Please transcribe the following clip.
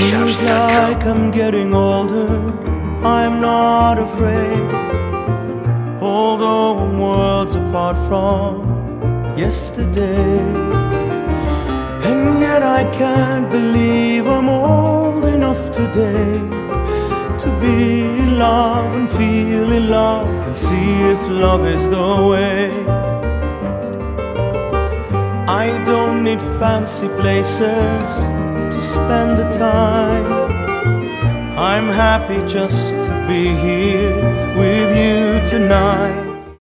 Feels like I'm getting older, I'm not afraid. Although I'm worlds apart from yesterday, and yet I can't believe I'm old enough today to be in love and feel in love and see if love is the way. I don't need fancy places to spend the time. I'm happy just to be here with you tonight.